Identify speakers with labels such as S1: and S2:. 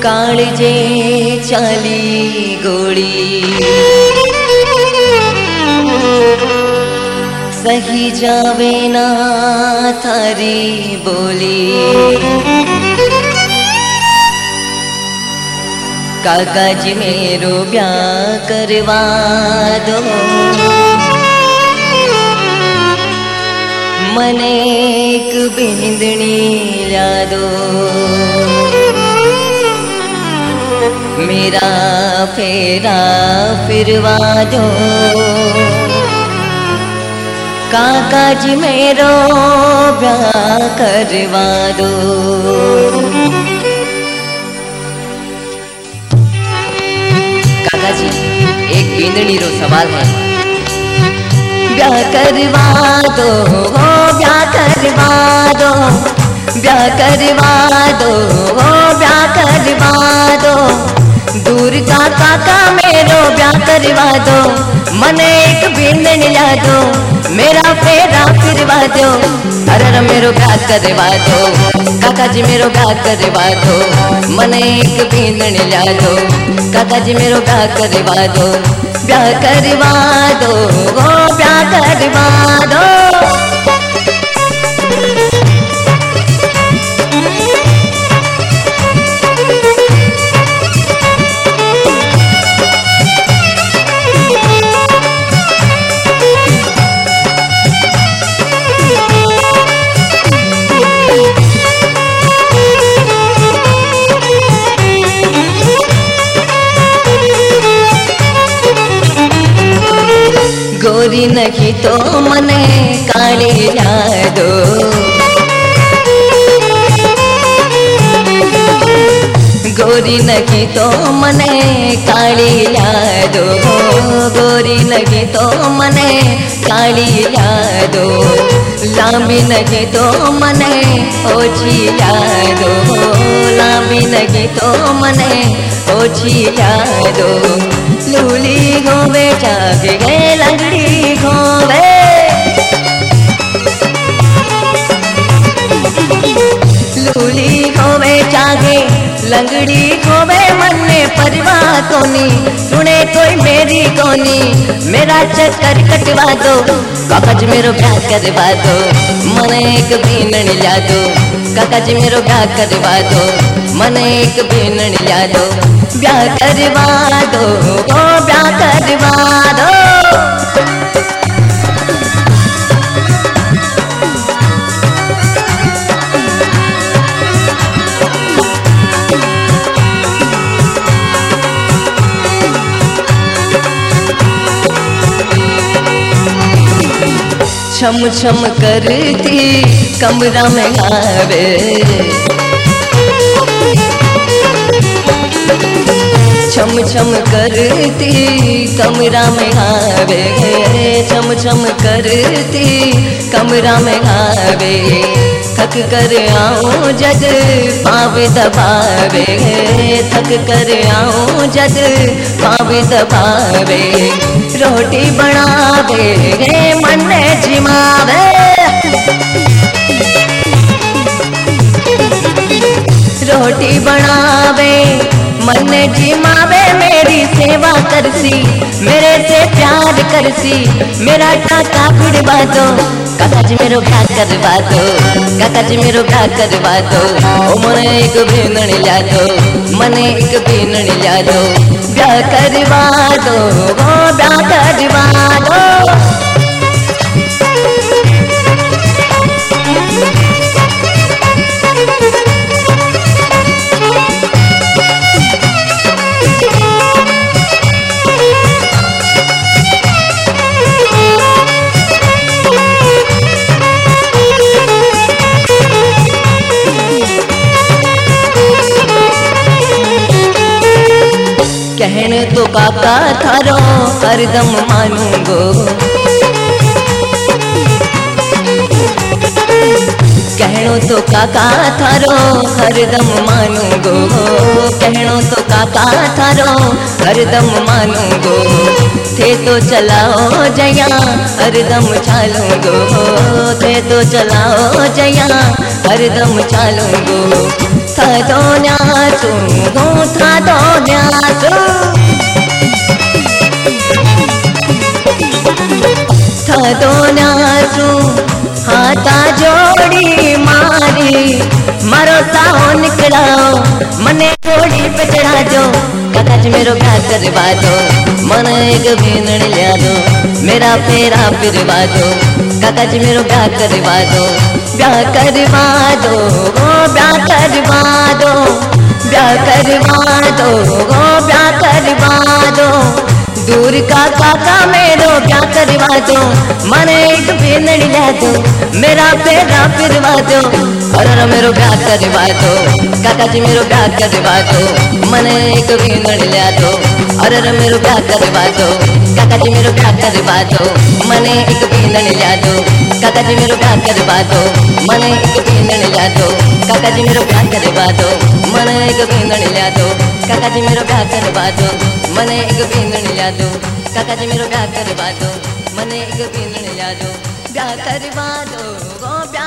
S1: काळजे चाली गोळी सही जावे ना थारी बोली। काका जी मेरो ब्याह करवा दो, मने एक बिंदनी ला दो, मेरा फेरा फिरवा दो। काका जी मेरो ब्याह करवा दो। काका जी एक बिंदनी रो सवाल है। ब्याह करवा दो, ब्याह करवा दो, ब्याह करवा दो, ब्याह करवा दो। दूर का काका मेरो ब्याह करवा दो, मने एक बिंदनी ला दो, मेरा फेरा फिरवा दो। अरे मेरो ब्याह करवा दो, काका जी मेरो ब्याह करवा दो, मने एक बिंदनी ला दो। काका जी मेरो ब्याह करवा दो, ब्याह करवा दो, ब्याह करवा दो। गोरी नहीं तो मने काली ला दो, गोरी नहीं तो मने काली ला दो, गोरी नहीं तो मने काली ला दो। लांबी नहीं तो मने ओछी ला दो, लांबी नहीं तो मने ओछी ला दो। लूली होवे जागे गे लंगड़ी होवे, लूली होवे जागे लंगड़ी होवे। मन में परवाह कोनी, सुने कोई मेरी कोनी, मेरा चक्कर कटवा दो। काका जी मेरो ब्याह करवा दो, मने एक बिंदनी ला दो। काका जी मेरो ब्याह करवा दो, मने एक बिंदनी ला दो। ब्याह करवा दो, ब्याह करवा दो। छम छम करती कमरा में आवे, छम छम करती कमरा में आवे, छम छम करती कमरा में आवे। थक कर आऊं जद पाँव दबावे, थक कर आऊं जद पाँव दबावे। रोटी बनावे मन जिमावे, रोटी बनावे मन जिमावे। मेरी सेवा करसी, मेरे से प्यार करसी, मेरा टाका भिड़वा दो। काका जी मेरो ब्याह करवा दो, काका जी मेरो ब्याह करवा दो। ओ मने एक बिंदनी ला दो, मने एक बिंदनी ला दो। ब्याह करवा दो, ब्याह करवा दो। कहने तो काका थारो हरदम मानूंगो, कहनो तो काका थारो हरदम मानूंगो, कहनो तो काका थारो हरदम मानूंगो। थे तो चलाओ जया हरदम चालूंगो, थे तो चलाओ जया हरदम चालूंगो। था तो न्यासू हो था तो न्यासू था तो न्यासू हाथा जोड़ी मारी मारो साहो निकलाओ मने जोड़ी पे चढ़ा दो काका जी मेरो ब्याह करवा दो मन एक भेनड़ लिया दो मेरा फेरा फिरवा दो काका जी मेरो ब्याह करवा दो ब्याह करवा दो ब्याह करवा दो ब्याह करवा दो ब्याह करवा दो दूर का काका मेरो ब्याह करवा दो मने एक भेनड़ लिया दो मेरा फेरा फिरवा दो अरे मेरो ब्याह करवा दो काका जी मेरो ब्याह करवा दो मने एक भेनड़ लिया दो अरे मेरो ब्याह करवा दो काका जी मेरो ब्याह करवा दो मने एक भेनड़ लिया दो काका जी मेरो ब्याह करवा दो मने एक भेनड़ लिया दो काका जी मेरो ब्याह करवा दो मने एक भेनड़ लिया दो काका जी मेरो ब्याह करवा दो मने एक भेनड़ लिया दो काका जी मेरो ब्याह करवा दो मने एक भेनड़ लिया दो ब्याह करवा दो